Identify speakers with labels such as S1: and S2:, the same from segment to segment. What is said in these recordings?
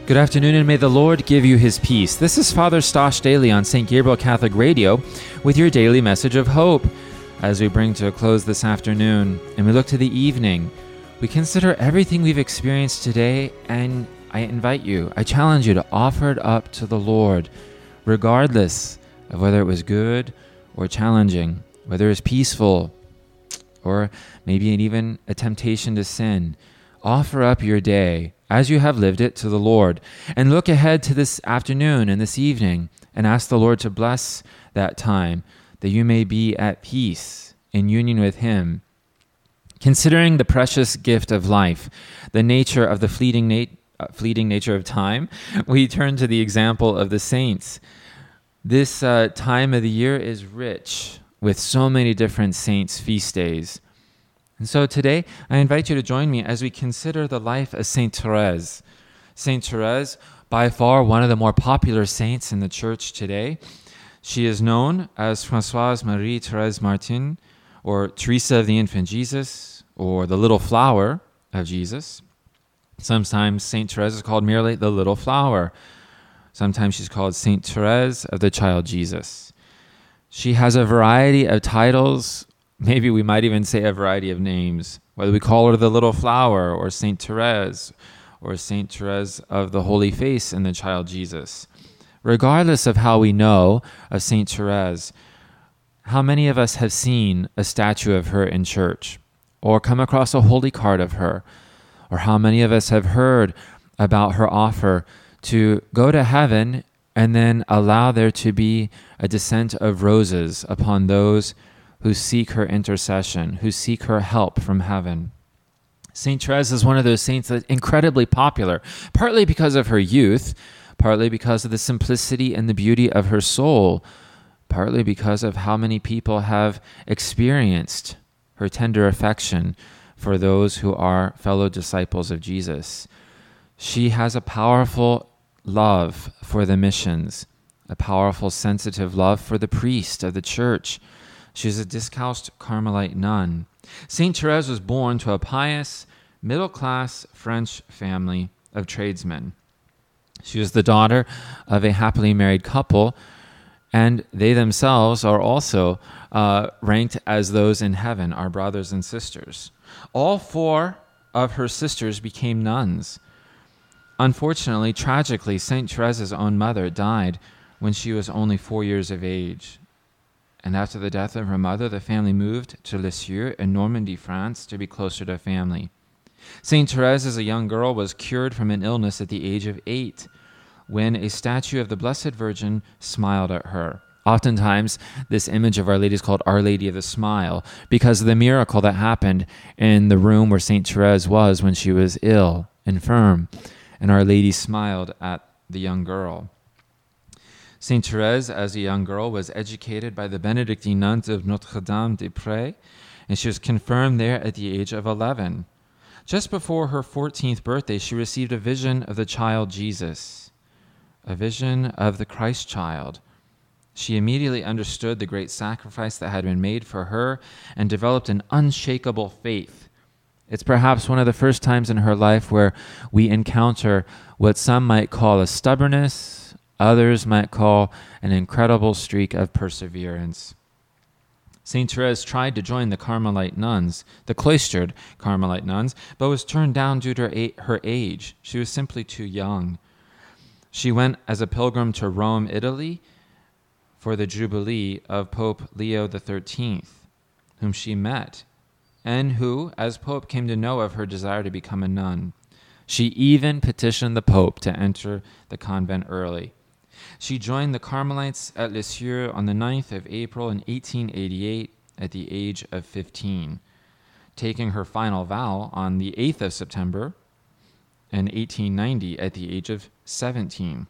S1: Good afternoon, and may the Lord give you his peace. This is Father Stosh Daily on St. Gabriel Catholic Radio with your daily message of hope. As we bring to a close this afternoon and we look to the evening, we consider everything we've experienced today, and I challenge you to offer it up to the Lord, regardless of whether it was good or challenging, whether it was peaceful or maybe even a temptation to sin. Offer up your day as you have lived it to the Lord, and look ahead to this afternoon and this evening and ask the Lord to bless that time, that you may be at peace in union with him. Considering the precious gift of life, the nature of the fleeting nature of time, we turn to the example of the saints. This time of the year is rich with so many different saints' feast days. And so today, I invite you to join me as we consider the life of Saint Therese. Saint Therese, by far one of the more popular saints in the church today. She is known as Françoise Marie Thérèse Martin, or Teresa of the Infant Jesus, or the Little Flower of Jesus. Sometimes Saint Therese is called merely the Little Flower. Sometimes she's called Saint Therese of the Child Jesus. She has a variety of titles. Maybe we might even say a variety of names, whether we call her the Little Flower or Saint Therese or Saint Therese of the Holy Face and the Child Jesus. Regardless of how we know of Saint Therese, how many of us have seen a statue of her in church or come across a holy card of her, or how many of us have heard about her offer to go to heaven and then allow there to be a descent of roses upon those who seek her intercession, who seek her help from heaven. Saint Therese is one of those saints that's incredibly popular, partly because of her youth, partly because of the simplicity and the beauty of her soul, partly because of how many people have experienced her tender affection for those who are fellow disciples of Jesus. She has a powerful love for the missions, a powerful, sensitive love for the priest of the church. She is a Discalced Carmelite nun. Saint Therese was born to a pious, middle-class French family of tradesmen. She was the daughter of a happily married couple, and they themselves are also ranked as those in heaven, our brothers and sisters. All four of her sisters became nuns. Unfortunately, tragically, Saint Therese's own mother died when she was only 4 years of age. And after the death of her mother, the family moved to Lisieux in Normandy, France, to be closer to family. Saint Therese, as a young girl, was cured from an illness at the age of 8, when a statue of the Blessed Virgin smiled at her. Oftentimes, this image of Our Lady is called Our Lady of the Smile, because of the miracle that happened in the room where Saint Therese was when she was ill, infirm, and Our Lady smiled at the young girl. Saint Therese, as a young girl, was educated by the Benedictine nuns of Notre-Dame-des-Prés, and she was confirmed there at the age of 11. Just before her 14th birthday, she received a vision of the child Jesus, a vision of the Christ child. She immediately understood the great sacrifice that had been made for her and developed an unshakable faith. It's perhaps one of the first times in her life where we encounter what some might call a stubbornness, others might call an incredible streak of perseverance. Saint Therese tried to join the Carmelite nuns, the cloistered Carmelite nuns, but was turned down due to her age. She was simply too young. She went as a pilgrim to Rome, Italy, for the Jubilee of Pope Leo XIII, whom she met, and who, as Pope, came to know of her desire to become a nun. She even petitioned the Pope to enter the convent early. She joined the Carmelites at Lisieux on the 9th of April in 1888 at the age of 15, taking her final vow on the 8th of September in 1890 at the age of 17.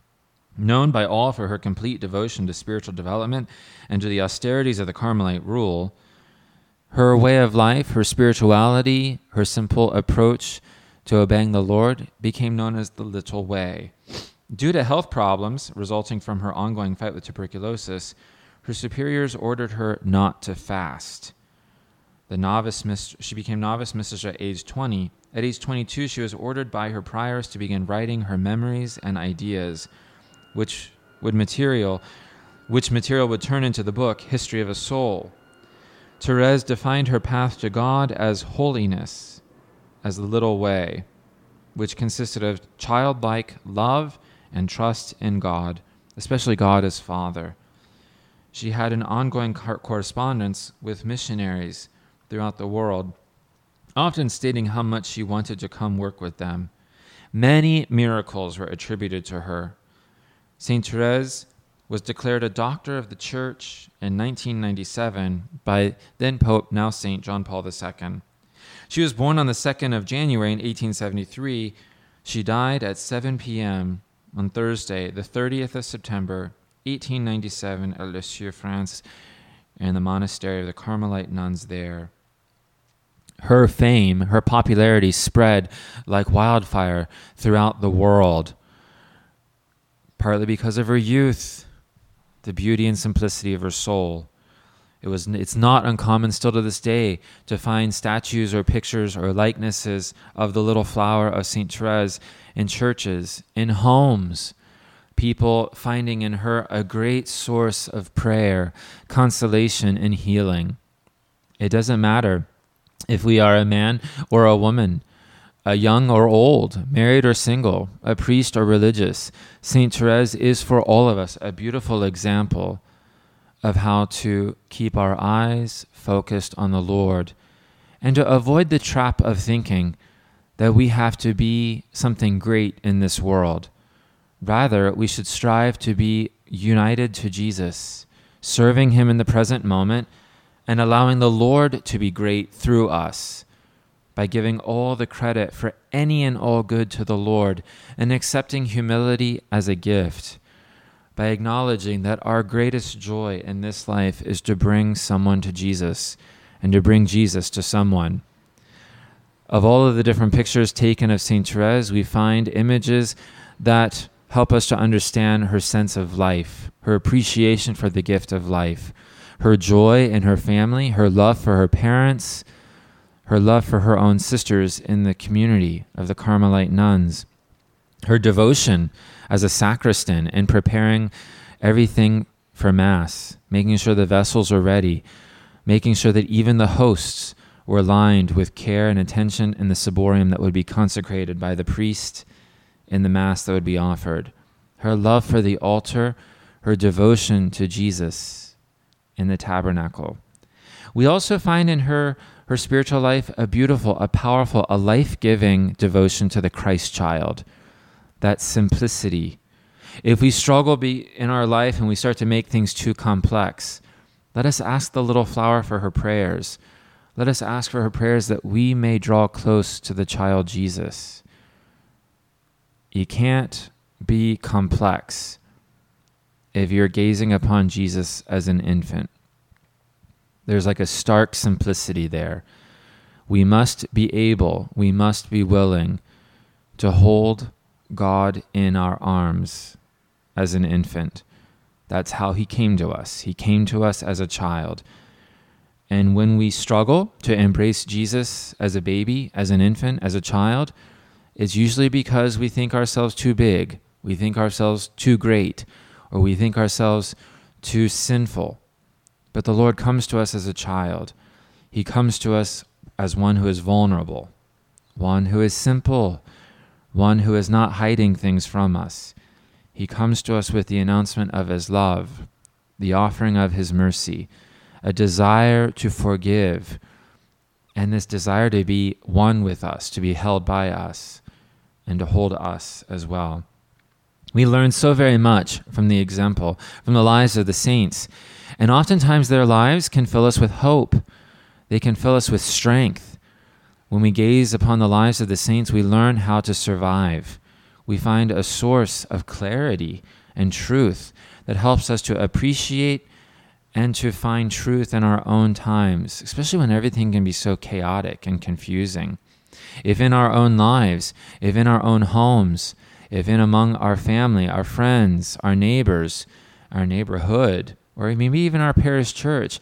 S1: Known by all for her complete devotion to spiritual development and to the austerities of the Carmelite rule, her way of life, her spirituality, her simple approach to obeying the Lord became known as the Little Way. Due to health problems resulting from her ongoing fight with tuberculosis, her superiors ordered her not to fast. She became novice mistress at age 20. At age 22, she was ordered by her priors to begin writing her memories and ideas, which material would turn into the book History of a Soul. Therese defined her path to God as holiness, as the little way, which consisted of childlike love and trust in God, especially God as Father. She had an ongoing correspondence with missionaries throughout the world, often stating how much she wanted to come work with them. Many miracles were attributed to her. Saint Therese was declared a doctor of the Church in 1997 by then Pope, now Saint John Paul II. She was born on the 2nd of January in 1873. She died at 7 p.m. on Thursday, the 30th of September, 1897, at Lisieux, France, in the monastery of the Carmelite nuns there. Her fame, her popularity spread like wildfire throughout the world, partly because of her youth, the beauty and simplicity of her soul. It's not uncommon still to this day to find statues or pictures or likenesses of the little flower of St. Therese in churches, in homes, people finding in her a great source of prayer, consolation, and healing. It doesn't matter if we are a man or a woman, a young or old, married or single, a priest or religious. St. Therese is for all of us a beautiful example of how to keep our eyes focused on the Lord and to avoid the trap of thinking that we have to be something great in this world. Rather, we should strive to be united to Jesus, serving him in the present moment and allowing the Lord to be great through us by giving all the credit for any and all good to the Lord and accepting humility as a gift, by acknowledging that our greatest joy in this life is to bring someone to Jesus and to bring Jesus to someone. Of all of the different pictures taken of St. Therese, we find images that help us to understand her sense of life, her appreciation for the gift of life, her joy in her family, her love for her parents, her love for her own sisters in the community of the Carmelite nuns, her devotion as a sacristan in preparing everything for Mass, making sure the vessels are ready, making sure that even the hosts were lined with care and attention in the ciborium that would be consecrated by the priest in the Mass that would be offered. Her love for the altar, her devotion to Jesus in the tabernacle. We also find in her spiritual life a beautiful, a powerful, a life-giving devotion to the Christ child. That simplicity. If we struggle in our life and we start to make things too complex, let us ask the little flower for her prayers. Let us ask for her prayers that we may draw close to the child Jesus. You can't be complex if you're gazing upon Jesus as an infant. There's like a stark simplicity there. We must be willing to hold God in our arms as an infant. That's how he came to us. He came to us as a child. And when we struggle to embrace Jesus as a baby, as an infant, as a child, it's usually because we think ourselves too big, we think ourselves too great, or we think ourselves too sinful. But the Lord comes to us as a child. He comes to us as one who is vulnerable, one who is simple, one who is not hiding things from us. He comes to us with the announcement of his love, the offering of his mercy, a desire to forgive, and this desire to be one with us, to be held by us, and to hold us as well. We learn so very much from the example, from the lives of the saints, and oftentimes their lives can fill us with hope. They can fill us with strength. When we gaze upon the lives of the saints, we learn how to survive. We find a source of clarity and truth that helps us to appreciate and to find truth in our own times, especially when everything can be so chaotic and confusing. If in our own lives, if in our own homes, if in among our family, our friends, our neighbors, our neighborhood, or maybe even our parish church,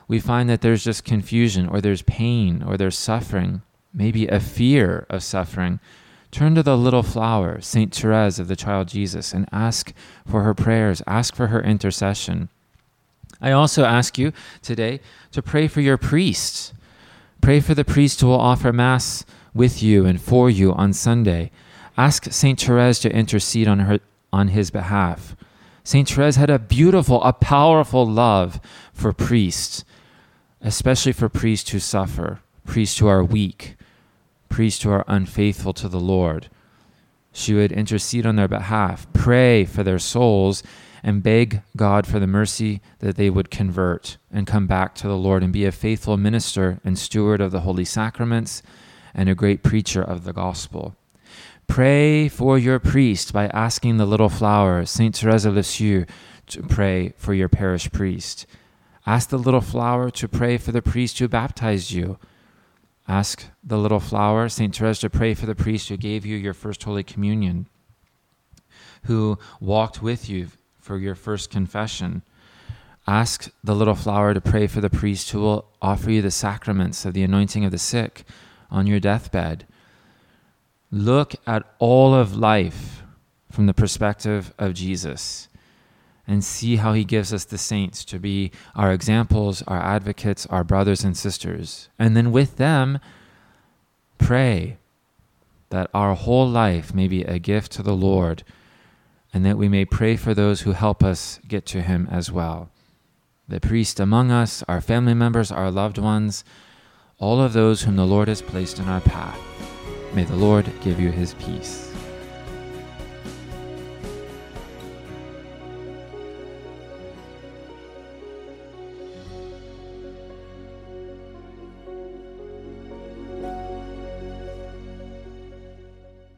S1: we find that there's just confusion, or there's pain, or there's suffering, maybe a fear of suffering, turn to the little flower, Saint Therese of the Child Jesus, and ask for her prayers, ask for her intercession. I also ask you today to pray for your priests. Pray for the priest who will offer Mass with you and for you on Sunday. Ask Saint Therese to intercede on his behalf. Saint Therese had a powerful love for priests, especially for priests who suffer, priests who are weak, priests who are unfaithful to the Lord. She would intercede on their behalf, pray for their souls, and beg God for the mercy that they would convert and come back to the Lord and be a faithful minister and steward of the Holy Sacraments and a great preacher of the gospel. Pray for your priest by asking the little flower, Saint Therese of Lisieux, to pray for your parish priest. Ask the little flower to pray for the priest who baptized you. Ask the little flower, Saint Therese, to pray for the priest who gave you your first Holy Communion, who walked with you for your first confession. Ask the little flower to pray for the priest who will offer you the sacraments of the anointing of the sick on your deathbed. Look at all of life from the perspective of Jesus and see how he gives us the saints to be our examples, our advocates, our brothers and sisters. And then with them, pray that our whole life may be a gift to the Lord, and that we may pray for those who help us get to him as well. The priest among us, our family members, our loved ones, all of those whom the Lord has placed in our path. May the Lord give you his peace.